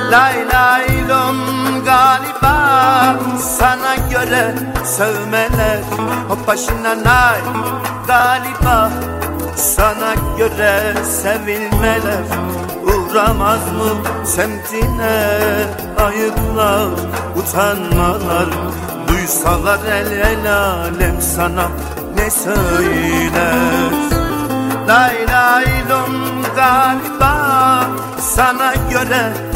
Lay lay lom galiba sana göre sevmeler. Hop başına lay galiba sana göre sevilmeler. Uğramaz mı semtine ayıplar, utanmalar? Duysalar el alem sana ne söyler? Lay lay lom galiba sana göre